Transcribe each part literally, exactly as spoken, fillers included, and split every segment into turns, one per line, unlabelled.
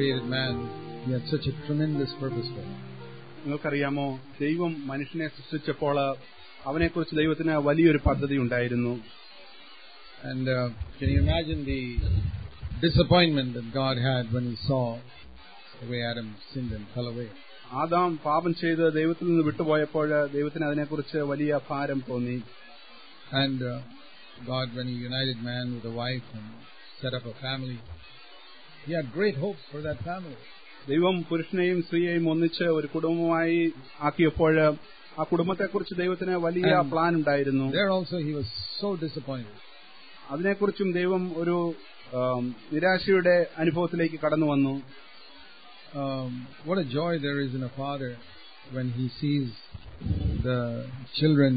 created man, He had such a tremendous purpose for him.
നിങ്ങൾക്കറിയാമോ, ദൈവം മനുഷ്യനെ സൃഷ്ടിച്ചപ്പോൾ അവനെക്കുറിച്ച് ദൈവത്തിന് വലിയൊരു പദ്ധതി ഉണ്ടായിരുന്നു.
And uh, can you imagine the disappointment that God had when He saw the way Adam sinned and fell away?
Adam പാപം ചെയ്ത് ദൈവത്തിൽ നിന്ന് വിട്ടുപോയപ്പോൾ ദൈവത്തിന് അതിനെക്കുറിച്ച് വലിയ ഭാരം തോന്നി.
And uh, God, when He united man with a wife and set up a family, He had great hopes for that family.
ദൈവം പുരുഷനെയും സ്ത്രീയെയും ഒന്നിച്ച് ഒരു കുടുംബമായി ആക്കിയപ്പോൾ ആ കുടുംബത്തെക്കുറിച്ച് ദൈവത്തിന് വലിയ പ്ലാൻ ഉണ്ടായിരുന്നു.
There also He was so disappointed.
അതിനെക്കുറിച്ചും ദൈവം ഒരു നിരാശയുടെ അനുഭവത്തിലേക്ക് കടന്നു വന്നു.
Um, what a joy there is in a father when he sees the children,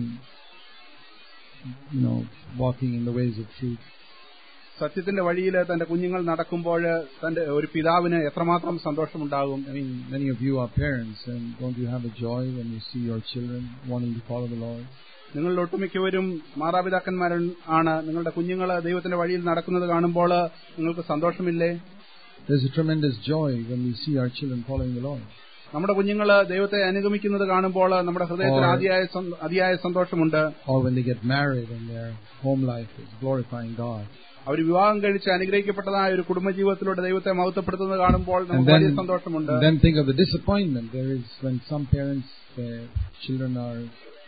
you know, walking in the ways of truth.
സത്യത്തിന്റെ വഴിയിൽ തന്റെ കുഞ്ഞുങ്ങൾ നടക്കുമ്പോൾ തന്റെ ഒരു പിതാവിന് എത്രമാത്രം സന്തോഷമുണ്ടാകും.
I mean, many of you are parents, and don't you have a joy when you see your children wanting to follow the Lord?
നിങ്ങളിൽ ഒട്ടുമിക്കവരും മാതാപിതാക്കന്മാരാണ്. നിങ്ങളുടെ കുഞ്ഞുങ്ങൾ ദൈവത്തിന്റെ വഴിയിൽ നടക്കുന്നത് കാണുമ്പോൾ നിങ്ങൾക്ക് സന്തോഷമില്ലേ?
There's a tremendous joy when we see our children following the Lord.
നമ്മുടെ കുഞ്ഞുങ്ങൾ ദൈവത്തെ അനുഗമിക്കുന്നത് കാണുമ്പോൾ നമ്മുടെ ഹൃദയത്തിൽ അതിയായ അതിയായ സന്തോഷമുണ്ട്.
Or when they get married and their home life is glorifying God.
അവർ വിവാഹം കഴിച്ച് അനുഗ്രഹിക്കപ്പെട്ടതായ ഒരു കുടുംബജീവിതത്തിലൂടെ ദൈവത്തെ മഹത്വപ്പെടുത്തുന്നത് കാണുമ്പോൾ നമുക്ക് വലിയ സന്തോഷമുണ്ട്.
Then think of the disappointment there is when some parents, their children are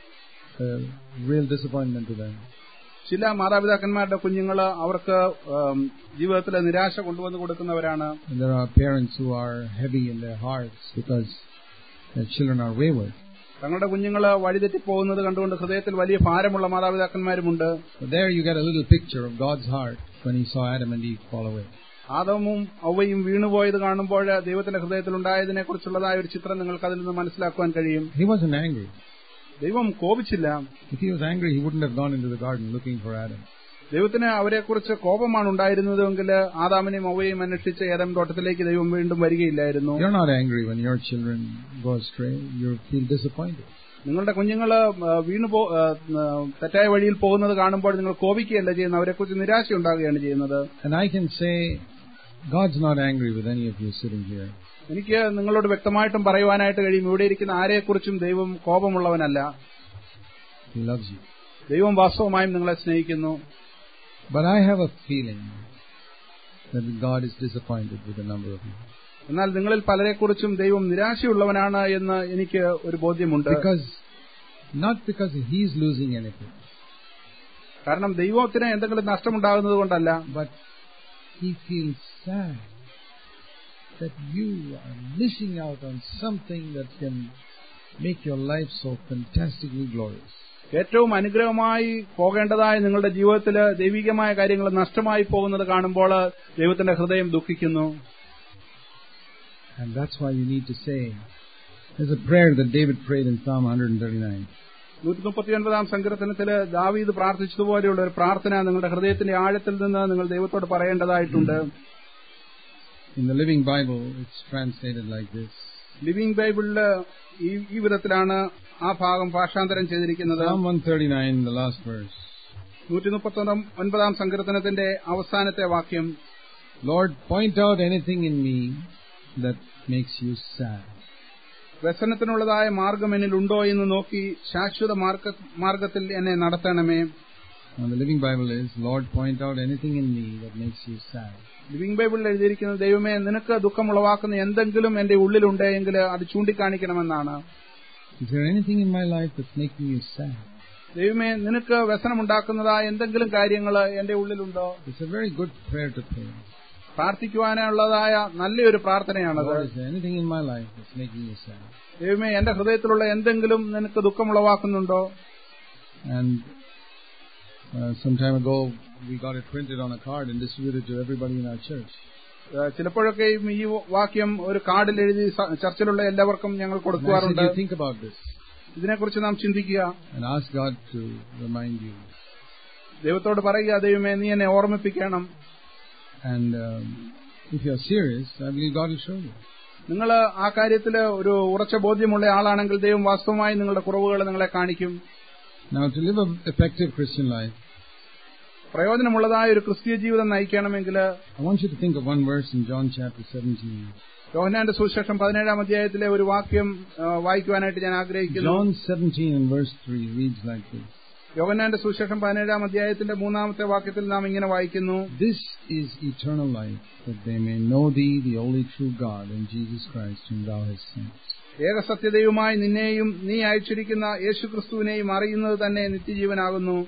a real disappointment to them.
ചില മാതാപിതാക്കന്മാരുടെ കുഞ്ഞുങ്ങൾ അവർക്ക് ജീവിതത്തിൽ നിരാശ കൊണ്ടുവന്ന് കൊടുക്കുന്നവരാണ്.
There are parents who are heavy in their hearts because their children are wayward.
തങ്ങളുടെ കുഞ്ഞുങ്ങൾ വഴിതെറ്റി പോകുന്നത് കണ്ടുകൊണ്ട് ഹൃദയത്തിൽ വലിയ ഭാരമുള്ള മാതാപിതാക്കന്മാരുമുണ്ട്.
There you get a little picture of God's heart when He saw Adam and Eve fall away.
ആദമും ഹവ്വയും വീണുപോയത് കാണുമ്പോൾ ദൈവത്തിന്റെ ഹൃദയത്തിൽ ഉണ്ടായതിനെ കുറിച്ചുള്ളതായ ഒരു ചിത്രം നിങ്ങൾക്ക് അതിൽ നിന്ന് മനസ്സിലാക്കുവാൻ കഴിയും.
He wasn't angry.
ദൈവം കോപിച്ചില്ല.
If He was angry, He wouldn't have gone into the garden looking for Adam.
ദൈവത്തിന് അവരെക്കുറിച്ച് കോപമാണ് ഉണ്ടായിരുന്നതെങ്കിൽ ആദാമിനെയും ഹവ്വയെയും അന്വേഷിച്ച് ഏദൻ തോട്ടത്തിലേക്ക് ദൈവം വീണ്ടും വരികയില്ലായിരുന്നു.
You're not angry when your children go astray. You feel disappointed.
നിങ്ങളുടെ കുഞ്ഞുങ്ങൾ വീണു തെറ്റായ വഴിയിൽ പോകുന്നത് കാണുമ്പോൾ നിങ്ങൾ കോപിക്കുകയല്ല ചെയ്യുന്നത്, അവരെക്കുറിച്ച് നിരാശ ഉണ്ടാകുകയാണ് ചെയ്യുന്നത്.
And I can say God's not angry with any of you sitting here.
എനിക്ക് നിങ്ങളോട് വ്യക്തമായിട്ടും പറയുവാനായിട്ട് കഴിയും, ഇവിടെ ഇരിക്കുന്ന ആരെക്കുറിച്ചും ദൈവം കോപമുള്ളവനല്ല.
He loves you.
ദൈവം വാസ്തവമായും നിങ്ങളെ സ്നേഹിക്കുന്നു.
But I have a feeling that God is disappointed with a number of you.
എന്നാൽ നിങ്ങളിൽ പലരെക്കുറിച്ചും ദൈവം നിരാശയുള്ളവനാണ് എന്ന് എനിക്ക് ഒരു ബോധ്യമുണ്ട്.
Because not because He is losing anything.
കാരണം ദൈവത്തിന് എന്തെങ്കിലും നഷ്ടമുണ്ടാകുന്നത് കൊണ്ടല്ല.
But He feels sad that you are missing out on something that can make your life so fantastically glorious.
ഏറ്റവും അനുഗ്രഹമായി പോകേണ്ടതായ നിങ്ങളുടെ ജീവിതത്തിൽ ദൈവികമായ കാര്യങ്ങൾ നഷ്ടമായി പോകുന്നത് കാണുമ്പോൾ ദൈവത്തിന്റെ ഹൃദയം ദുഃഖിക്കുന്നു.
And that's why you need to say, there's a prayer that David prayed in Psalm one thirty-nine.
നൂറ്റി മുപ്പത്തിയൊൻപതാം സങ്കീർത്തനത്തിൽ ദാവീദ് പ്രാർത്ഥിച്ചതുപോലെയുള്ള ഒരു പ്രാർത്ഥന നിങ്ങളുടെ ഹൃദയത്തിന്റെ ആഴത്തിൽ നിന്ന് നിങ്ങൾ ദൈവത്തോട് പറയേണ്ടതായിട്ടുണ്ട്.
In the Living Bible, it's translated like this.
Living ബൈബിളിൽ ഈ വിധത്തിലാണ് ആ ഭാഗം ഭാഷാന്തരം ചെയ്തിരിക്കുന്നത്.
Psalm one thirty-nine, the last verse.
നൂറ്റി മുപ്പത്തൊൻപതാം സങ്കീർത്തനത്തിന്റെ അവസാനത്തെ വാക്യം,
Lord, point out anything in me that makes you sad.
വ്യസനത്തിനുള്ളതായ മാർഗം എന്നിൽ ഉണ്ടോ എന്ന് നോക്കി ശാശ്വത മാർഗത്തിൽ എന്നെ നടത്തണമേ.
And the Living Bible is, Lord, point out anything in me that makes you sad.
Living ബൈബിളിൽ എഴുതിയിരിക്കുന്നത്, ദൈവമേ നിനക്ക് ദുഃഖമുളവാക്കുന്ന എന്തെങ്കിലും എന്റെ ഉള്ളിലുണ്ടെങ്കിൽ അത് ചൂണ്ടിക്കാണിക്കണമെന്നാണ്.
Is there anything in my life that's making you sad?
ദൈവമേ നിനക്ക് വ്യസനമുണ്ടാക്കുന്നതായ എന്തെങ്കിലും കാര്യങ്ങൾ എന്റെ ഉള്ളിലുണ്ടോ?
It's a very good prayer to pray.
പ്രാർത്ഥിക്കുവാനുള്ളതായ നല്ലൊരു പ്രാർത്ഥനയാണത്.
Is there anything in my life that's making you sad?
ദൈവമേ എന്റെ ഹൃദയത്തിലുള്ള എന്തെങ്കിലും നിനക്ക് ദുഃഖമുളവാക്കുന്നുണ്ടോ?
And uh, some time ago we got it printed on a card and distributed to everybody in our church.
ചിലപ്പോഴൊക്കെയും ഈ വാക്യം ഒരു കാർഡിൽ എഴുതി ചർച്ചിലുള്ള എല്ലാവർക്കും ഞങ്ങൾ കൊടുക്കാറുണ്ട്.
Think about this.
ഇതിനെക്കുറിച്ച് നാം ചിന്തിക്കുക.
And ask God to remind you.
ദൈവത്തോട് പറയുക, ദൈവമേ നീ എന്നെ ഓർമ്മിപ്പിക്കണം.
And um, if you are serious, I believe God will show you.
നിങ്ങൾ ആ കാര്യത്തിൽ ഒരു ഉറച്ച ബോധ്യമുള്ള ആളാണെങ്കിൽ ദൈവം വാസ്തവമായി നിങ്ങളുടെ കുറവുകൾ നിങ്ങളെ കാണിക്കും.
Now, to live an effective Christian life,
പ്രയോജനമുള്ളതായ ഒരു ക്രിസ്തീയ ജീവിതം നയിക്കണമെങ്കിൽ
I want you to think of one verse in John chapter seventeen.
യോഹന്നാന്റെ സുവിശേഷം പതിനേഴാം അധ്യായത്തിലെ ഒരു വാക്യം വായിക്കുവാനായിട്ട് ഞാൻ ആഗ്രഹിക്കുന്നു.
John seventeen and verse three reads like this.
യോഹന്നാന്റെ സുവിശേഷം പതിനേഴാം അധ്യായത്തിന്റെ മൂന്നാമത്തെ വാക്യത്തിൽ നാം ഇങ്ങനെ വായിക്കുന്നു.
This is eternal life, that they may know thee, the only true God, and Jesus Christ, whom thou hast sent.
ഏകസത്യദൈവമായി നിന്നെയും നീ അയച്ചിരിക്കുന്ന യേശുക്രിസ്തുവിനെയും അറിയുന്നത് തന്നെ നിത്യജീവനാകുന്നു.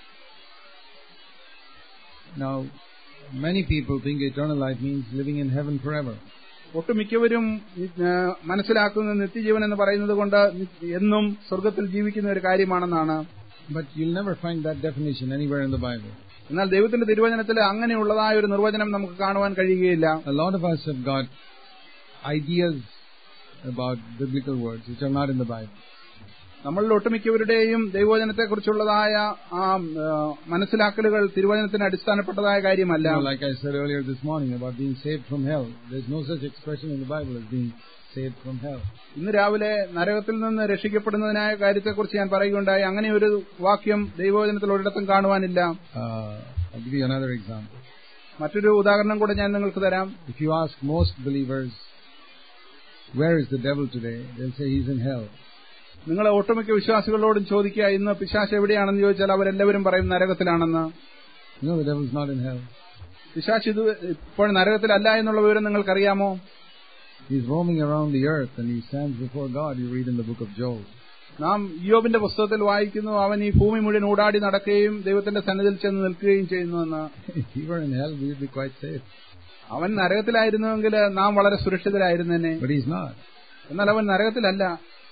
Now, many people think eternal life means living in heaven forever.
ഒട്ടുമിക്കവരും മനസ്സിലാക്കുന്ന നിത്യജീവൻ എന്ന് പറയുന്നത് കൊണ്ട് എന്നും സ്വർഗത്തിൽ ജീവിക്കുന്ന ഒരു കാര്യമാണെന്നാണ്.
But you'll never find that definition anywhere in the Bible.
എന്നാൽ ദൈവത്തിന്റെ തിരുവചനത്തിൽ അങ്ങനെയുള്ളതായ ഒരു നിർവചനം നമുക്ക് കാണുവാൻ കഴിയുകയില്ല.
A lot of us have got ideas about biblical words which are not in the Bible.
നമ്മളിൽ ഒട്ടുമിക്കവരുടെയും ദൈവവചനത്തെക്കുറിച്ചുള്ളതായ ആ മനസ്സിലാക്കലുകൾ തിരുവചനത്തിന് അടിസ്ഥാനപ്പെട്ടതായ കാര്യമല്ല.
Like I said earlier this morning about being saved from hell, there's no such expression in the Bible as being saved from hell.
ഇന്ന് രാവിലെ നരകത്തിൽ നിന്ന് രക്ഷിക്കപ്പെടുന്നതിനായ കാര്യത്തെക്കുറിച്ച് ഞാൻ പറയുകയുണ്ടായി. അങ്ങനെ ഒരു വാക്യം ദൈവവചനത്തിൽ ഒരിടത്തും കാണുവാനില്ല.
I'll give you another example.
മറ്റൊരു ഉദാഹരണം കൂടെ ഞാൻ നിങ്ങൾക്ക് തരാം.
If you ask most believers, where is the devil today? They'll say he's in hell.
നിങ്ങൾ ഒട്ടുമിക്ക വിശ്വാസികളോടും ചോദിക്കുക, ഇന്ന് പിശാച് എവിടെയാണെന്ന് ചോദിച്ചാൽ അവരെല്ലാവരും പറയും നരകത്തിലാണെന്ന്.
You know the devil's not in hell.
പിശാച് ഇത് ഇപ്പോൾ നരകത്തിലല്ല എന്നുള്ള വിവരം നിങ്ങൾക്കറിയാമോ?
He's roaming around the earth and he stands before God. You read in the book of Job.
നാം യോബിന്റെ പുസ്തകത്തിൽ വായിക്കുന്നു, അവൻ ഈ ഭൂമി മുഴുവൻ ഊടാടി നടക്കുകയും ദൈവത്തിന്റെ സന്നിധിയിൽ ചെന്ന് നിൽക്കുകയും ചെയ്യുന്നുവെന്ന്.
If he were in hell, we would be quite safe.
അവൻ നരകത്തിലായിരുന്നുവെങ്കിൽ നാം വളരെ സുരക്ഷിതരായിരുന്നേനെ.
But he's not.
എന്നാൽ അവൻ നരകത്തിലല്ല.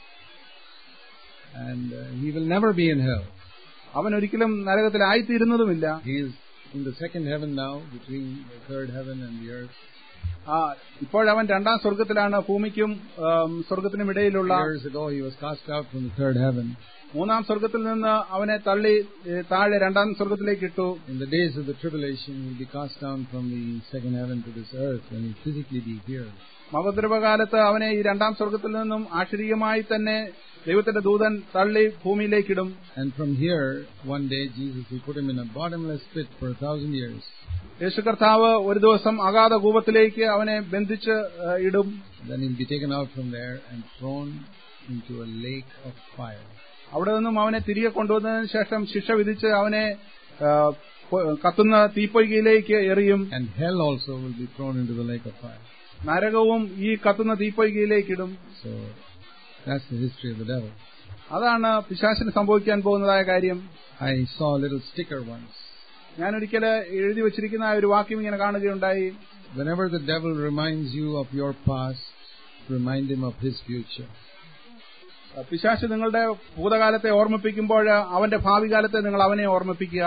And uh, he will never be in hell.
അവൻ ഒരിക്കലും നരകത്തിലായിത്തീരുന്നതുമില്ല.
He is in the second heaven now, between the third heaven and the earth.
ആ ഇപ്പോഴവൻ രണ്ടാം സ്വർഗത്തിലാണ്, ഭൂമിക്കും സ്വർഗത്തിനും ഇടയിലുള്ള.
Years ago he was cast out from the third heaven.
മൂന്നാം സ്വർഗത്തിൽ നിന്ന് അവനെ തള്ളി താഴെ രണ്ടാം സ്വർഗത്തിലേക്ക് ഇട്ടു.
In the days of the tribulation he will be cast down from the second heaven to this earth and he will physically be here.
മഹോദ്രവകാലത്ത് അവനെ ഈ രണ്ടാം സ്വർഗത്തിൽ നിന്നും ആശ്ചര്യമായി തന്നെ ദൈവത്തിന്റെ ദൂതൻ തള്ളി ഭൂമിയിലേക്കിടും.
And from here one day Jesus will put him in a bottomless pit for a thousand years.
യേശു കർത്താവ് ഒരു ദിവസം അഗാധ കൂപത്തിലേക്ക് അവനെ ബന്ധിച്ച് ഇടും.
Then he'll be taken out from there and thrown into a lake of fire.
അവിടെ നിന്നും അവനെ തിരികെ കൊണ്ടുവന്നതിന് ശേഷം ശിക്ഷ വിധിച്ച് അവനെ കത്തുന്ന തീപ്പൊയ്കയിലേക്ക് എറിയും.
And hell also will be thrown into the lake of fire.
നരകവും ഈ കത്തുന്ന തീപ്പൊയ്കയിലേക്കിടും.
So that's the history of the devil.
അതാണ് പിശാചിന് സംഭവിക്കാൻ പോകുന്നതായ കാര്യം.
I saw a little sticker once.
ഞാൻ ഒരിക്കൽ എഴുതി വച്ചിരിക്കുന്ന ഒരു വാക്യം ഇങ്ങനെ കാണുകയുണ്ടായി.
Whenever the devil reminds you of your past, remind him of his future.
പിശാച് നിങ്ങളുടെ ഭൂതകാലത്തെ ഓർമ്മിപ്പിക്കുമ്പോൾ അവന്റെ ഭാവി കാലത്തെ നിങ്ങൾ അവനെ ഓർമ്മിപ്പിക്കുക.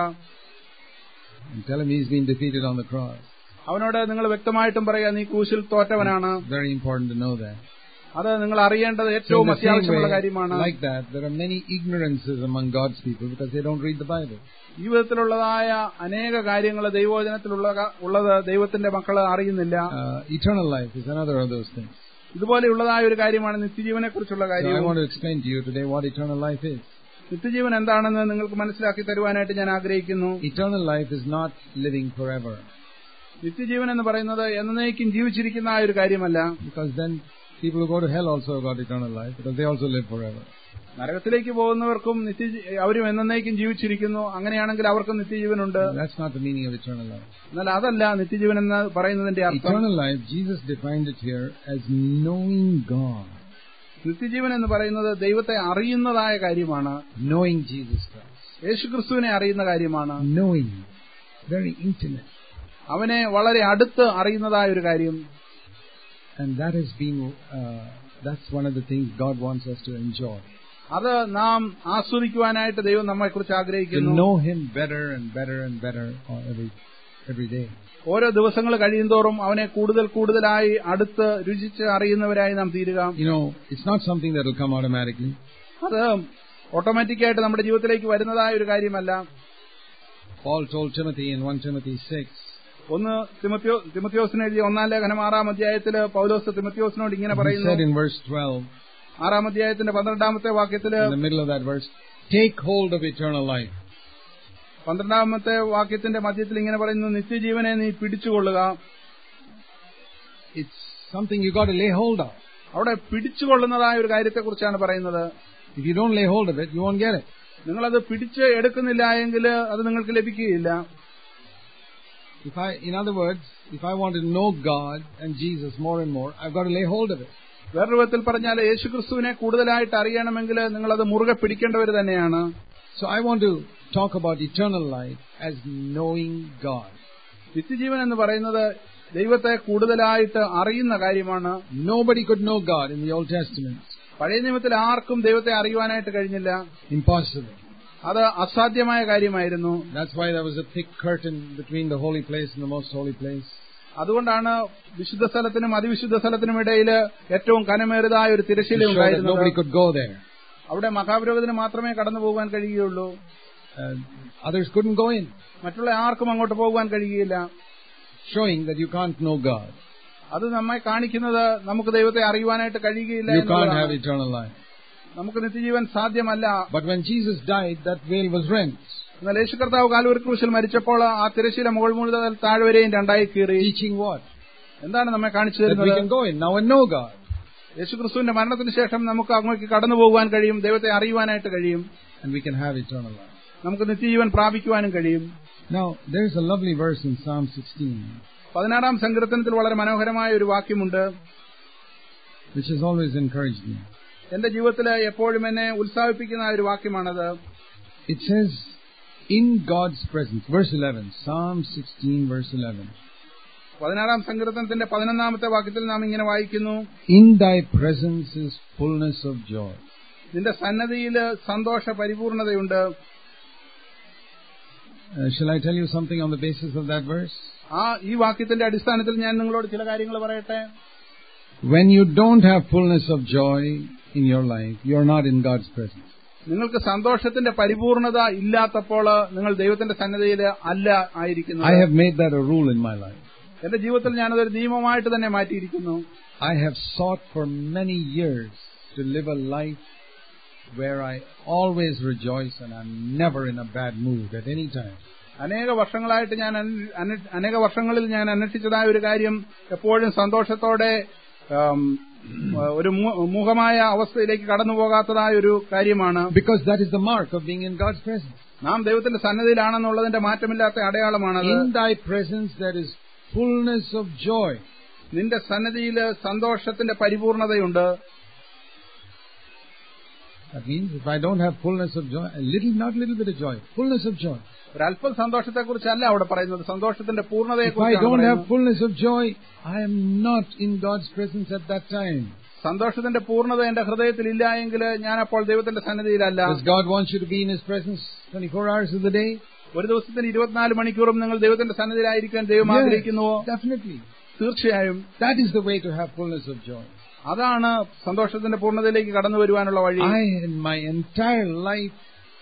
And tell him he's been defeated on the cross.
അവനോട് നിങ്ങൾ വ്യക്തമായിട്ടും പറയുക, നീ ക്രൂശിൽ തോറ്റവനാണ്.
Very important to know that.
അത് നിങ്ങൾ അറിയേണ്ടത് ഏറ്റവും അത്യാവശ്യമുള്ള കാര്യമാണ്.
Like that, there are many ignorances among God's people because they don't read the Bible.
ഈ വിധത്തിലുള്ളതായ അനേക കാര്യങ്ങൾ ദൈവവചനത്തിലുള്ള ഉള്ളത് ദൈവത്തിന്റെ മക്കൾ അറിയുന്നില്ല.
Eternal life is another of those things.
ഇതുപോലെയുള്ളതായ ഒരു കാര്യമാണ് നിത്യജീവനെ കുറിച്ചുള്ള കാര്യം.
So I want to explain to you today what eternal life is.
നിത്യജീവൻ എന്താണെന്ന് നിങ്ങൾക്ക് മനസ്സിലാക്കി തരുവാനായിട്ട് ഞാൻ ആഗ്രഹിക്കുന്നു.
Eternal life is not living forever.
നിത്യജീവൻ എന്ന് പറയുന്നത് എന്നേക്കും ജീവിച്ചിരിക്കുന്ന ആ ഒരു കാര്യമല്ല.
Because then people who go to hell also got eternal life because they also live forever.
നരകത്തിലേക്ക് പോകുന്നവർക്കും നിത്യ അവരും എന്നേക്കും ജീവിച്ചിരിക്കുന്നു. അങ്ങനെയാണെങ്കിൽ അവർക്കും നിത്യജീവനുണ്ട്.
That's not the meaning of eternal life.
എന്നാൽ അതല്ല നിത്യജീവൻ എന്ന് പറയുന്നതിന്റെ അർത്ഥം.
Eternal life, Jesus defined it here as knowing God.
നിത്യജീവൻ എന്ന് പറയുന്നത് ദൈവത്തെ അറിയുന്നതായ കാര്യമാണ്.
Knowing Jesus Christ.
യേശുക്രിസ്തുവിനെ അറിയുന്ന കാര്യമാണ്.
Knowing, very intimate.
അവനെ വളരെ അടുത്ത് അറിയുന്നതായ ഒരു കാര്യം.
And that has been, uh, that's one of the things God wants us to enjoy.
അത് നാം ആസ്വദിക്കുവാനായിട്ട് ദൈവം നമ്മെ കുറിച്ച് ആഗ്രഹിക്കുന്നു.
To know Him better and better and better every every day.
ഓരോ ദിവസങ്ങൾ കഴിയുന്തോറും അവനെ കൂടുതൽ കൂടുതലായി അടുത്ത് രുചിച്ച് അറിയുന്നവരായി നാം തീരുക.
You know, it's not something that will come automatically.
അത് ഓട്ടോമാറ്റിക്കായിട്ട് നമ്മുടെ ജീവിതത്തിലേക്ക് വരുന്നതായ ഒരു കാര്യമല്ല.
Paul told Timothy in First Timothy six.
ഒന്ന് തിമോഥെയോ തിമോഥെയോസിന് എഴുതിയ ഒന്നാം ലേഖനം ആറാം അധ്യായത്തിൽ പൗലോസ് തിമോഥെയോസിനോട് ഇങ്ങനെ പറയുന്നു.
He said in verse twelve.
ആറാം അധ്യായത്തിന്റെ പന്ത്രണ്ടാമത്തെ വാക്യത്തിൽ
in the middle of that verse, take hold of eternal life.
പന്ത്രണ്ടാമത്തെ വാക്യത്തിന്റെ മധ്യത്തിൽ ഇങ്ങനെ പറയുന്നു, നിത്യജീവനെ നീ പിടിച്ചുകൊള്ളുക.
It's something you got to lay hold of.
അവിടെ പിടിച്ചുകൊള്ളുന്നതായ ഒരു കാര്യത്തെക്കുറിച്ചാണ് പറയുന്നത്.
If you don't lay hold of it, you won't get it.
നിങ്ങളത് പിടിച്ച് എടുക്കുന്നില്ല എങ്കിൽ അത് നിങ്ങൾക്ക് ലഭിക്കുകയില്ല.
If I, in other words, if I want to know God and Jesus more and more, I've got to lay hold of it.
വേറൊരു വിധത്തിൽ പറഞ്ഞാൽ യേശുക്രിസ്തുവിനെ കൂടുതലായിട്ട് അറിയണമെങ്കിൽ നിങ്ങളത് മുറുകെ പിടിക്കേണ്ടവർ തന്നെയാണ്.
So I want to talk about eternal life as knowing God.
നിത്യജീവൻ എന്ന് പറയുന്നത് ദൈവത്തെ കൂടുതലായിട്ട് അറിയുന്ന കാര്യമാണ്.
Nobody could know God in the Old Testament.
പഴയ നിയമത്തിൽ ആർക്കും ദൈവത്തെ അറിയുവാനായിട്ട് കഴിഞ്ഞില്ല.
Impossible.
അത് അസാധ്യമായ കാര്യമായിരുന്നു.
That's why there was a thick curtain between the holy place and the most holy place.
അതുകൊണ്ടാണ് വിശുദ്ധ സ്ഥലത്തിനും അതിവിശുദ്ധ സ്ഥലത്തിനും ഇടയിൽ ഏറ്റവും കനമേറിയതായ ഒരു തിരശ്ശീല ഉണ്ടായിരുന്നത്.
Nobody could go there.
അവിടെ മഹാപുരോഹിതന് മാത്രമേ കടന്നു പോകാൻ കഴിയുകയുള്ളൂ.
Others couldn't go in.
മറ്റുള്ള ആർക്കും അങ്ങോട്ട് പോകാൻ കഴിയുകയില്ല.
Showing that you can't know God.
അത് നമ്മെ കാണിക്കുന്നത് നമുക്ക് ദൈവത്തെ അറിയുവാനായിട്ട് കഴിയുകയില്ല.
You can't have eternal life.
നമുക്ക് നിത്യജീവൻ സാധ്യമല്ല.
But when Jesus died, that veil was rent.
എന്നാൽ യേശു കർത്താവ് കാൽവരി ക്രൂശിൽ മരിച്ചപ്പോൾ ആ തിരശ്ശീല മുകൾ മുതൽ താഴ്വരെയും രണ്ടായി കീറി.
Teaching what?
എന്താണ് നമ്മെ കാണിച്ചു
That we
തരുന്നത്?
can go in now and know God.
യേശുക്രിസ്തുവിന്റെ മരണത്തിന് ശേഷം നമുക്ക് അങ്ങോട്ട് കടന്നു പോകുവാൻ കഴിയും, ദൈവത്തെ അറിയുവാനായിട്ട് കഴിയും.
And we can have eternal life.
നമുക്ക് നിത്യജീവൻ പ്രാപിക്കുവാനും കഴിയും.
Now, there is a lovely verse in Psalm sixteen.
പതിനാറാം സങ്കീർത്തനത്തിൽ വളരെ മനോഹരമായ ഒരു വാക്യമുണ്ട്,
which has always encouraged me.
എന്റെ ജീവിതത്തിൽ എപ്പോഴും എന്നെ ഉത്സാഹിപ്പിക്കുന്ന ഒരു വാക്യമാണത്.
It says, in God's presence, verse eleven, Psalm sixteen, verse eleven.
പതിനാറാം സങ്കീർത്തനത്തിന്റെ പതിനൊന്നാമത്തെ വാക്യത്തിൽ നാം ഇങ്ങനെ വായിക്കുന്നു,
in thy presence is fullness of joy.
നിന്റെ സന്നദ്ധിയിൽ സന്തോഷ പരിപൂർണതയുണ്ട്.
Uh, shall I tell you something on the basis of that verse?
ആ ഈ വാക്യത്തിന്റെ അടിസ്ഥാനത്തിൽ ഞാൻ നിങ്ങളോട് ചില കാര്യങ്ങൾ പറയട്ടെ.
When you don't have fullness of joy in your life, you are not in God's presence.
നിങ്ങൾക്ക് സന്തോഷത്തിന്റെ പരിപൂർണത ഇല്ലാത്തപ്പോൾ നിങ്ങൾ ദൈവത്തിന്റെ സന്നിധിയിൽ അല്ല ആയിരിക്കുന്നത്.
I have made that a rule in my life.
എന്റെ ജീവിതത്തിൽ ഞാനതൊരു നിയമമായിട്ട് തന്നെ മാറ്റിയിരിക്കുന്നു.
I have sought for many years to live a life where I always rejoice and I'm never in a bad mood at any time.
അനേക വർഷങ്ങളായിട്ട് ഞാൻ അനേക വർഷങ്ങളിൽ ഞാൻ അന്വേഷിച്ചതായ ഒരു കാര്യം എപ്പോഴും സന്തോഷത്തോടെ ഒരു മൂകമായ അവസ്ഥയിലേക്ക് കടന്നു പോകാത്തതായ ഒരു കാര്യമാണ്.
Because that is the mark of being in God's presence.
നാം ദൈവത്തിന്റെ സന്നിധിയിലാണെന്നുള്ളതിന്റെ മാറ്റമില്ലാത്ത അടയാളമാണത്.
In thy presence there is fullness of joy.
നിന്റെ സന്നിധിയിൽ സന്തോഷത്തിന്റെ പരിപൂർണതയുണ്ട്.
That means if I don't have fullness of joy, a little, not a little bit of joy, fullness of joy.
ഒരല്പം സന്തോഷത്തെക്കുറിച്ചല്ല അവിടെ പറയുന്നത്, സന്തോഷത്തിന്റെ
If I
പൂർണ്ണതയെക്കുറിച്ചാണ്
don't have
പറയുന്നത്.
fullness of joy, I am not in God's presence at that time.
സന്തോഷത്തിന്റെ പൂർണ്ണത എന്റെ ഹൃദയത്തിൽ ഇല്ല എങ്കിൽ ഞാൻ അപ്പോൾ ദൈവത്തിന്റെ സന്നിധിയിലല്ല.
Does God want you to be in His presence twenty-four hours of the day?
ഒരു ദിവസത്തിന് ഇരുപത്തിനാല് മണിക്കൂറും നിങ്ങൾ ദൈവത്തിന്റെ സന്നിധിയിലായിരിക്കാൻ ദൈവം ആഗ്രഹിക്കുന്നുവോ?
Yes, definitely.
തീർച്ചയായും.
That is the way to have fullness of joy.
അതാണ് സന്തോഷത്തിന്റെ പൂർണ്ണതയിലേക്ക് കടന്നു വരുവാനുള്ള വഴി.
I, in my entire life,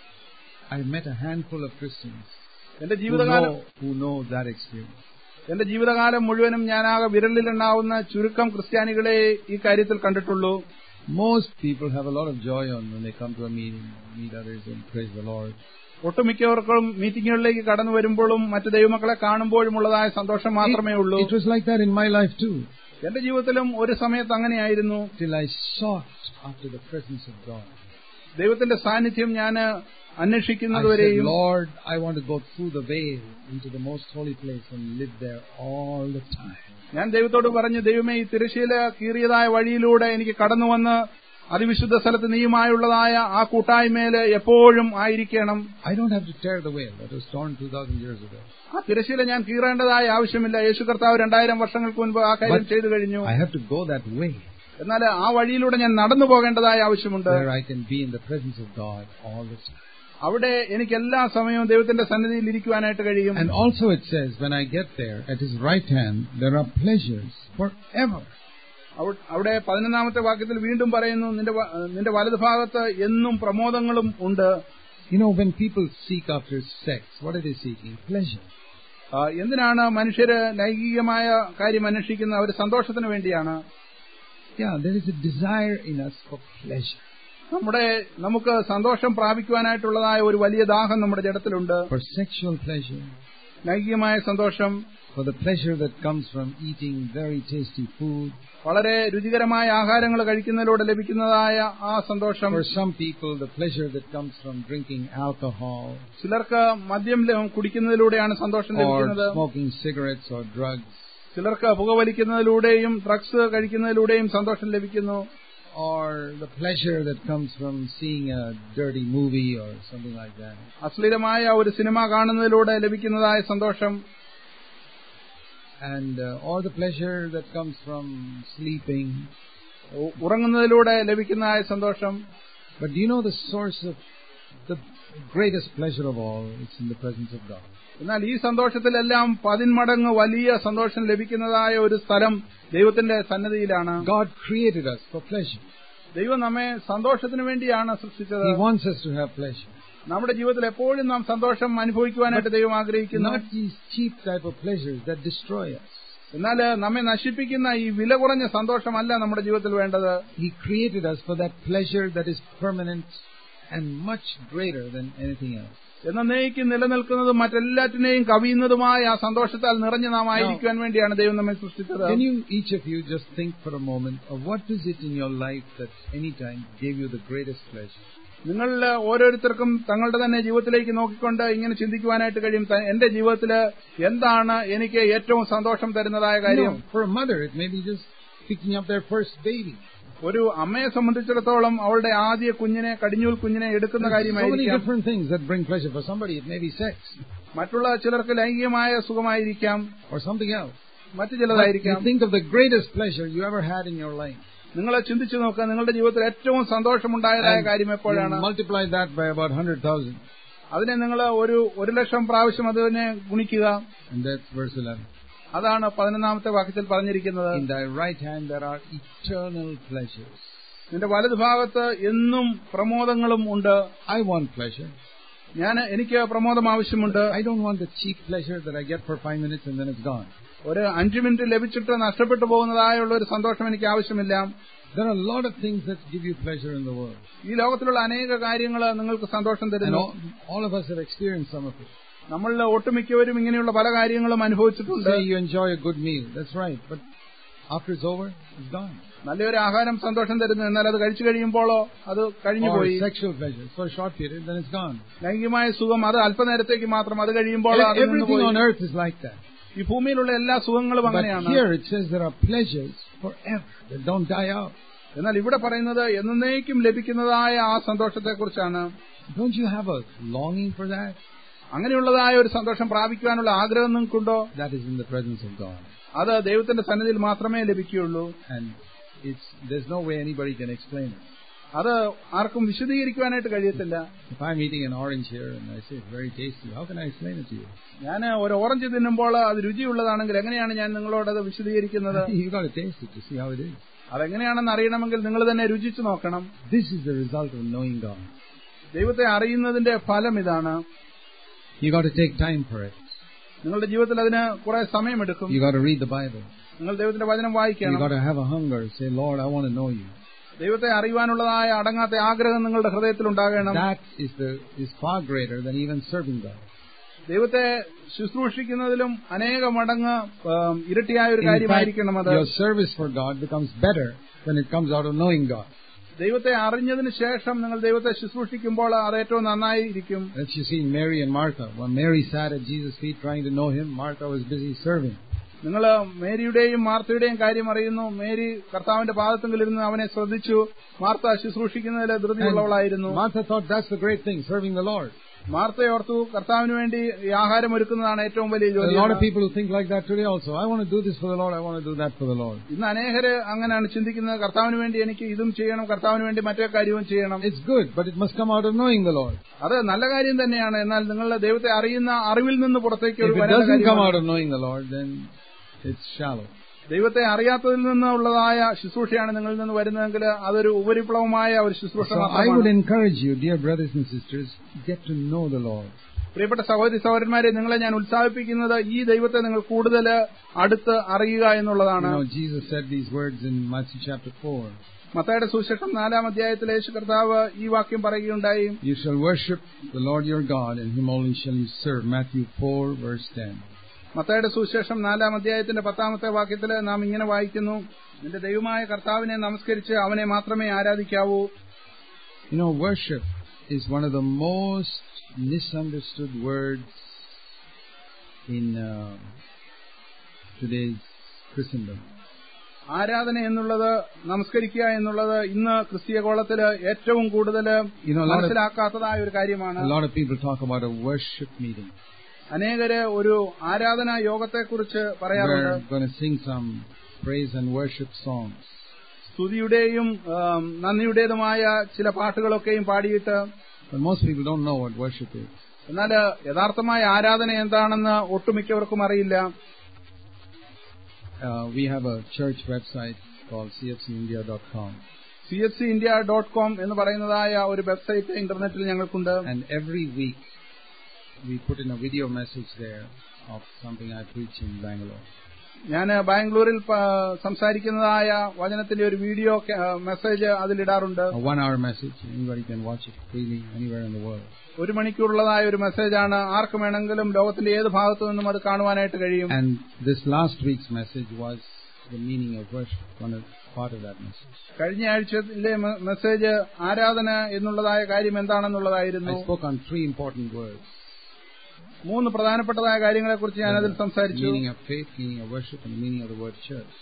I met a handful of Christians
എന്റെ
who
ജീവിതകാലം
know, who know that experience.
എന്റെ ജീവിതകാലം മുഴുവനും ഞാനാകെ വിരലിലുണ്ടാവുന്ന ചുരുക്കം ക്രിസ്ത്യാനികളെ ഈ കാര്യത്തിൽ കണ്ടിട്ടുള്ളൂ.
Most people have a lot of joy on when they come to a meeting, meet others and praise the Lord.
ഒട്ടുമിക്കവർക്കും മീറ്റിങ്ങുകളിലേക്ക് കടന്നു വരുമ്പോഴും മറ്റു ദൈവമക്കളെ കാണുമ്പോഴും ഉള്ളതായ സന്തോഷം മാത്രമേ ഉള്ളൂ.
It was like that in my life too.
എന്റെ ജീവിതത്തിലും ഒരു സമയത്ത് അങ്ങനെയായിരുന്നു.
Till I sought after the presence of God.
ദൈവത്തിന്റെ സാന്നിധ്യം ഞാൻ
I said,
അന്വേഷിക്കുന്നതുവരെയും,
Lord, I want to go through the veil into the most holy place and live there all the time.
ഞാൻ ദൈവത്തോട് പറഞ്ഞു, ദൈവമേ ഈ തിരശ്ശീല കീറിയതായ വഴിയിലൂടെ എനിക്ക് കടന്നു വന്ന് അതിവിശുദ്ധ സ്ഥലത്ത് നീയുമായുള്ളതായ ആ കൂട്ടായ്മയിൽ എപ്പോഴും ആയിരിക്കണം.
I don't have to tear the veil that was torn two thousand years ago.
ആ തിരശ്ശീല ഞാൻ കീറേണ്ടതായ ആവശ്യമില്ല. യേശു കർത്താവ് രണ്ടായിരം വർഷങ്ങൾക്ക് മുൻപ് ആ കാര്യം ചെയ്തു കഴിഞ്ഞു.
I have to go that way.
എന്നാൽ ആ വഴിയിലൂടെ ഞാൻ നടന്നു പോകേണ്ടതായ ആവശ്യമുണ്ട്.
Where I can be in the presence of God all the time.
അവിടെ എനിക്ക് എല്ലാ സമയവും ദൈവത്തിന്റെ സന്നിധിയിൽ ഇരിക്കുവാനായിട്ട് കഴിയും.
And also it says, when I get there, at His right hand, there are pleasures forever.
അവിടെ പതിനൊന്നാമത്തെ വാക്യത്തിൽ വീണ്ടും പറയുന്നു, നിന്റെ നിന്റെ വലതുഭാഗത്ത് എന്നും പ്രമോദങ്ങളും ഉണ്ട്.
You know, when people seek after sex, what are they seeking? Pleasure.
എന്തിനാണ് മനുഷ്യര് ലൈംഗികമായ കാര്യം അന്വേഷിക്കുന്നത്? അവർ സന്തോഷത്തിന് വേണ്ടിയാണ്.
Yeah, there is a desire in us for pleasure.
നമ്മുടെ നമുക്ക് സന്തോഷം പ്രാപിക്കുവാനായിട്ടുള്ളതായ ഒരു വലിയ ദാഹം നമ്മുടെ ജഡത്തിലുണ്ട്.
For sexual pleasure.
ലൈംഗികമായ സന്തോഷം.
For the pleasure that comes from eating very tasty food.
വളരെ രുചികരമായ ആഹാരങ്ങൾ കഴിക്കുന്നതിലൂടെ ലഭിക്കുന്നതായ ആ സന്തോഷം.
For some people, the pleasure that comes from drinking alcohol.
ചിലർക്ക് മദ്യം കുടിക്കുന്നതിലൂടെയാണ് സന്തോഷം ലഭിക്കുന്നത്.
Or smoking cigarettes or drugs.
ചിലർക്ക് പുകവലിക്കുന്നതിലൂടെയും ഡ്രഗ്സ് കഴിക്കുന്നതിലൂടെയും സന്തോഷം ലഭിക്കുന്നു.
Or the pleasure that comes from seeing a dirty movie or something like that.
അശ്ലീലമായ ഒരു സിനിമ കാണുന്നതിലൂടെ ലഭിക്കുന്നതായ സന്തോഷം.
And uh, or the pleasure that comes from sleeping.
ഉറങ്ങുന്നതിലൂടെ ലഭിക്കുന്നതായ സന്തോഷം.
But do you know the source of the greatest pleasure of all? It's in the presence of God.
എന്നാൽ ഈ സന്തോഷത്തിലെല്ലാം പതിന്മടങ്ങ് വലിയ സന്തോഷം ലഭിക്കുന്നതായ ഒരു സ്ഥലം ദൈവത്തിന്റെ സന്നിധിയിലാണ്.
God created us for pleasure.
ദൈവം നമ്മെ സന്തോഷത്തിന് വേണ്ടിയാണ് സൃഷ്ടിച്ചത്.
He wants us to have pleasure.
നമ്മുടെ ജീവിതത്തിൽ എപ്പോഴും നാം സന്തോഷം അനുഭവിക്കുവാനായിട്ട് ദൈവം ആഗ്രഹിക്കുന്നു.
Not these cheap type of pleasures that destroy us.
എന്നാൽ നമ്മെ നശിപ്പിക്കുന്ന ഈ വില കുറഞ്ഞ സന്തോഷമല്ല നമ്മുടെ ജീവിതത്തിൽ വേണ്ടത്.
He created us for that pleasure that is permanent and much greater than anything else.
എന്നേക്കും നിലനിൽക്കുന്നതും മറ്റെല്ലാറ്റിനെയും കവിയുന്നതുമായ ആ സന്തോഷത്താൽ നിറഞ്ഞു നാം ആയിരിക്കുവാൻ വേണ്ടിയാണ് ദൈവം നമ്മെ സൃഷ്ടിച്ചത്.
Can you each of you just think for a moment of what is it in your life that any time gave you the greatest pleasure?
നിങ്ങളിൽ ഓരോരുത്തർക്കും തങ്ങളുടെ തന്നെ ജീവിതത്തിലേക്ക് നോക്കിക്കൊണ്ട് ഇങ്ങനെ ചിന്തിക്കുവാനായിട്ട് കഴിയും. എന്റെ ജീവിതത്തിൽ എന്താണ് എനിക്ക് ഏറ്റവും സന്തോഷം തരുന്നതായ കാര്യം?
For a mother, it may be just picking up their first baby.
ഒരു അമ്മയെ സംബന്ധിച്ചിടത്തോളം അവളുടെ ആദ്യ കുഞ്ഞിനെ കടിഞ്ഞൂൽ കുഞ്ഞിനെ എടുക്കുന്ന കാര്യമായിരിക്കാം.
different things that bring pleasure. For somebody, it may be sex.
മറ്റുള്ള ചിലർക്ക് ലൈംഗികമായ സുഖമായിരിക്കാം.
Or something else.
മറ്റു ചിലതായിരിക്കാം.
You think of the greatest pleasure you ever had in your life.
നിങ്ങൾ ചിന്തിച്ചു നോക്കുക, നിങ്ങളുടെ ജീവിതത്തിൽ ഏറ്റവും സന്തോഷമുണ്ടായതായ കാര്യം എപ്പോഴാണ്?
Multiply that by about one hundred thousand.
അതിനെ നിങ്ങൾ ഒരു ഒരു ലക്ഷം പ്രാവശ്യം അതിനെ ഗുണിക്കുക.
And that's verse eleven.
അതാണ് പതിനൊന്നാമത്തെ വാക്യത്തിൽ പറഞ്ഞിരിക്കുന്നത്.
In thy right hand there are eternal pleasures.
നിന്റെ വലതുഭാഗത്ത് എന്നും പ്രമോദങ്ങളും ഉണ്ട്.
I want pleasure.
ഞാൻ എനിക്ക് പ്രമോദം ആവശ്യമുണ്ട്.
I don't want the cheap pleasure that I get for five minutes and then it's gone.
ഒരു അഞ്ചു മിനിറ്റ് ലഭിച്ചിട്ട് നഷ്ടപ്പെട്ടു പോകുന്നതായുള്ള ഒരു സന്തോഷം എനിക്ക് ആവശ്യമില്ല.
There are a lot of things that give you pleasure in the world.
ഈ ലോകത്തിലുള്ള അനേക കാര്യങ്ങൾ നിങ്ങൾക്ക് സന്തോഷം തരുന്നു.
All of us have experienced some of it.
നമ്മളിൽ ഒട്ടുമിക്കവരും ഇങ്ങനെയുള്ള പല കാര്യങ്ങളും അനുഭവിച്ചിട്ടുണ്ട്.
Say you enjoy a good meal. That's right. But after it's over, it's gone.
നല്ലൊരു ആഹാരം സന്തോഷം തരുന്നു, എന്നാൽ അത് കഴിച്ചു കഴിയുമ്പോഴോ അത് കഴിഞ്ഞുപോയി.
Sexual pleasure for a short period, then it's gone.
ലൈംഗികമായ സുഖം അത് അല്പനേരത്തേക്ക് മാത്രം, അത് കഴിയുമ്പോൾ
everything on earth is like that.
ഈ ഭൂമിയിലുള്ള എല്ലാ സുഖങ്ങളും അങ്ങനെയാണ്.
But here it says there are pleasures forever that don't die out.
എന്നാൽ ഇവിടെ പറയുന്നത് എന്നേക്കും ലഭിക്കുന്നതായ ആ സന്തോഷത്തെക്കുറിച്ചാണ്.
Don't you have a longing for that?
അങ്ങനെയുള്ളതായ ഒരു സന്തോഷം പ്രാപിക്കുവാനുള്ള ആഗ്രഹം നിങ്ങൾക്കുണ്ടോ?
That is in the presence of God.
അത് ദൈവത്തിന്റെ സന്നിധിയിൽ മാത്രമേ ലഭിക്കുകയുള്ളൂ.
And it's there's no way anybody can explain it.
അത് ആർക്കും വിശദീകരിക്കുവാനായിട്ട് കഴിയത്തില്ല.
If I'm eating an orange here and I say it's very tasty, how can I explain it to you?
ഞാൻ ഒരു ഓറഞ്ച് തിന്നുമ്പോൾ അത് രുചിയുള്ളതാണെങ്കിൽ എങ്ങനെയാണ് ഞാൻ നിങ്ങളോട് അത് വിശദീകരിക്കുന്നത്?
You got to taste it to see how it is.
അതെങ്ങനെയാണെന്ന് അറിയണമെങ്കിൽ നിങ്ങൾ തന്നെ രുചിച്ചു നോക്കണം.
This is the result of knowing God.
ദൈവത്തെ അറിയുന്നതിന്റെ ഫലം ഇതാണ്.
You got to take time for it.
നിങ്ങളുടെ ജീവിതത്തിൽ അതിന് കുറെ സമയമെടുക്കും.
You got to read the Bible.
നിങ്ങൾ ദൈവത്തിന്റെ വചനം വായിക്കണം.
You got to have a hunger. Say, Lord, I want to know you.
ദൈവത്തെ അറിയുവാനുള്ളതായ അടങ്ങാത്ത ആഗ്രഹം നിങ്ങളുടെ ഹൃദയത്തിൽ ഉണ്ടാകണം.
That is the is far greater than even serving God.
ദൈവത്തെ ശുശ്രൂഷിക്കുന്നതിലും അനേക മടങ്ങ് ഇരട്ടിയായ ഒരു കാര്യമായിരിക്കണം അത്.
Your service for God becomes better when it comes out of knowing God.
ദൈവത്തെ അറിഞ്ഞതിന് ശേഷം നിങ്ങൾ ദൈവത്തെ ശുശ്രൂഷിക്കുമ്പോൾ അത് ഏറ്റവും നന്നായിരിക്കും.
Let's you see Mary and Martha. When Mary sat at Jesus' feet trying to know him, Martha was busy serving.
നിങ്ങൾ മേരിയുടെയും മാർത്തയുടെയും കാര്യം അറിയുന്നു. മേരി കർത്താവിന്റെ പാദത്തിലിരുന്ന് അവനെ ശ്രദ്ധിച്ചു. മാർത്ത ശുശ്രൂഷിക്കുന്നതിൽ ധൃതിയുള്ളവളായിരുന്നു.
Martha thought that's the great thing, serving the Lord.
Martha ഓർത്തു കർത്താവിന് വേണ്ടി ആഹാരം ഒരുക്കുന്നതാണ് ഏറ്റവും വലിയ ജോലി.
A lot of people who think like that today also. I want to do this for the Lord. I want to do that for the Lord.
ഇന്ന് അനേകര് അങ്ങനെയാണ് ചിന്തിക്കുന്നത്. കർത്താവിന് വേണ്ടി എനിക്ക് ഇതും ചെയ്യണം, കർത്താവിന് വേണ്ടി മറ്റേ കാര്യവും ചെയ്യണം.
It's good, but it must come out of knowing the Lord.
അത് നല്ല കാര്യം തന്നെയാണ്. എന്നാൽ നിങ്ങളുടെ ദൈവത്തെ അറിയുന്ന അറിവിൽ നിന്ന് പുറത്തേക്ക് ഒരു
If it doesn't come out of knowing the Lord, then it's shallow.
ദൈവത്തെ അറിയാത്തതിൽ നിന്നുള്ളതായ ശുശ്രൂഷയാണ് നിങ്ങളിൽ നിന്ന് വരുന്നതെങ്കിൽ അതൊരു ഉപരിപ്ലവമായ ഒരു ശുശ്രൂഷ മാത്രമാണ്.
I would encourage you, dear brothers and sisters, get to know the Lord.
പ്രിയപ്പെട്ട സഹോദരി സഹോദരന്മാരെ, നിങ്ങളെ ഞാൻ ഉത്സാഹിപ്പിക്കുന്നത് ഈ ദൈവത്തെ നിങ്ങൾ കൂടുതൽ അടുത്ത് അറിയുക എന്നുള്ളതാണ്.
You know, Jesus said these words in Matthew chapter four.
മത്തായിയുടെ സുവിശേഷം നാലാം അധ്യായത്തിൽ യേശു കർത്താവ് ഈ വാക്യം പറയുകയുണ്ടായി.
You shall worship the Lord your God, and him only shall you serve. Matthew four verse ten.
മത്തായിയുടെ സുവിശേഷം നാലാം അധ്യായത്തിന്റെ പത്താമത്തെ വാക്യത്തിൽ നാം ഇങ്ങനെ വായിക്കുന്നു, നിന്റെ ദൈവമായ കർത്താവിനെ നമസ്കരിച്ച് അവനെ മാത്രമേ ആരാധിക്കാവൂ.
You know, worship is one of the most misunderstood words in uh, today's Christendom.
ആരാധന എന്നുള്ളത്, നമസ്കരിക്കുക എന്നുള്ളത് ഇന്ന് ക്രിസ്തീയ കോളത്തില് ഏറ്റവും കൂടുതൽ മനസ്സിലാക്കാത്തതായ ഒരു കാര്യമാണ്.
A lot of people talk about a worship meeting.
അനേകര് ഒരു ആരാധനാ യോഗത്തെക്കുറിച്ച് പറയാറുണ്ട്.
We're going to sing some praise and worship songs.
സ്തുതിയുടെയും നന്ദിയുടേതുമായ ചില പാട്ടുകളൊക്കെയും പാടിയിട്ട്.
But most people don't know what worship is.
എന്നാൽ യഥാർത്ഥമായ ആരാധന എന്താണെന്ന് ഒട്ടുമിക്കവർക്കും അറിയില്ല.
Uh, we have a church website called c f c india dot com.
c f c india dot com എന്ന് പറയുന്നതായ ഒരു website ഇന്റർനെറ്റിൽ ഞങ്ങൾക്കുണ്ട്.
And every week we put in a video message there of something I preach in Bangalore.
ഞാൻ ബാംഗ്ലൂരിൽ സംസാരിക്കുന്നതായ വചനത്തിന്റെ ഒരു video message അതിലിടാറുണ്ട്.
A one hour message. Anybody can watch it freely anywhere in the world.
ഒരു മണിക്കൂറുള്ളതായ ഒരു മെസ്സേജാണ്. ആർക്കും വേണമെങ്കിലും ലോകത്തിന്റെ ഏത് ഭാഗത്തു നിന്നും അത് കാണുവാനായിട്ട് കഴിയും.
And this last week's message was the meaning of worship, one of, part of that message.
കഴിഞ്ഞ ആഴ്ചയിലെ മെസ്സേജ് ആരാധന എന്നുള്ളതായ കാര്യം എന്താണെന്നുള്ളതായിരുന്നു.
I spoke on three important words.
മൂന്ന് പ്രധാനപ്പെട്ടതായ കാര്യങ്ങളെക്കുറിച്ച് ഞാൻ അതിൽ സംസാരിച്ചു.
Meaning of faith, meaning of worship, and the meaning of the word church.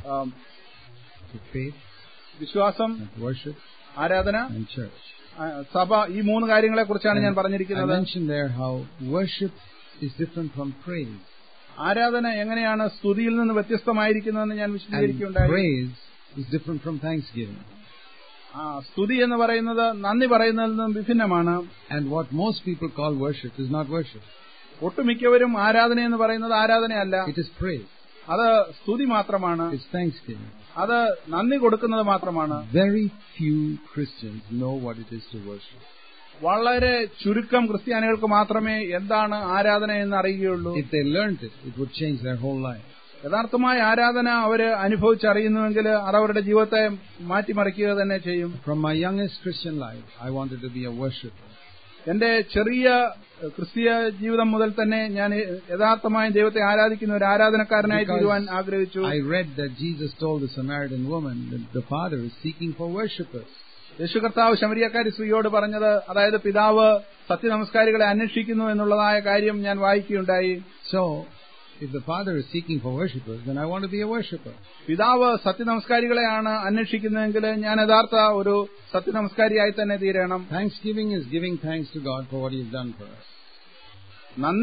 Faith,
വിശ്വാസം,
worship,
ആരാധന,
and church.
സഭ, ഈ മൂന്ന് കാര്യങ്ങളെക്കുറിച്ചാണ് ഞാൻ പറഞ്ഞിരിക്കുന്നത്.
I mentioned there how worship is different from praise.
ആരാധന എങ്ങനെയാണ് സ്തുതിയിൽ നിന്ന് വ്യത്യസ്തമായിരിക്കുന്നതെന്ന് ഞാൻ വിശദീകരിക്കുകയുണ്ടായി.
Praise is different from thanksgiving.
ആ സ്തുതി എന്ന് പറയുന്നത് നന്ദി പറയുന്നതിൽ നിന്നും വിഭിന്നമാണ്.
And what most people call worship is not worship.
ഒട്ടുമിക്കവരും ആരാധന എന്ന് പറയുന്നത് ആരാധനയല്ല.
It is praise.
അത് സ്തുതി മാത്രമാണ്.
It's thanksgiving.
അത് നന്ദി കൊടുക്കുന്നത് മാത്രമാണ്.
Very few Christians know what it is to worship.
വളരെ ചുരുക്കം ക്രിസ്ത്യാനികൾക്ക് മാത്രമേ എന്താണ് ആരാധന എന്ന് അറിയുകയുള്ളൂ.
If they learned it, it would change their whole life.
യഥാർത്ഥമായ ആരാധന അവര് അനുഭവിച്ചറിയുന്നുവെങ്കിൽ അത് അവരുടെ ജീവിതത്തെ മാറ്റിമറിക്കുക തന്നെ ചെയ്യും.
From my youngest Christian life, I wanted to be a worshipper.
എന്റെ ചെറിയ ക്രിസ്തീയ ജീവിതം മുതൽ തന്നെ ഞാൻ യഥാർത്ഥമായ ദൈവത്തെ ആരാധിക്കുന്ന ഒരു ആരാധനക്കാരനായി തീരുവാൻ ആഗ്രഹിച്ചു.
I read that Jesus told the Samaritan woman that the Father is seeking for worshipers.
യേശു കർത്താവ് ശമരിയക്കാരി സ്ത്രീയോട് പറഞ്ഞത്, അതായത് പിതാവ് സത്യനമസ്കാരികളെ അന്വേഷിക്കുന്നു എന്നുള്ളതായ കാര്യം ഞാൻ വായിക്കുകയുണ്ടായി.
So, if the Father is seeking for worshipers, then I want to be a worshipper.
പിതാവ് സത്യനമസ്കാരികളെയാണ് അന്വേഷിക്കുന്നതെങ്കിൽ ഞാൻ യഥാർത്ഥ ഒരു സത്യനമസ്കാരിയായി തന്നെ തീരണം.
Thanksgiving is giving thanks to God for what He has done for us.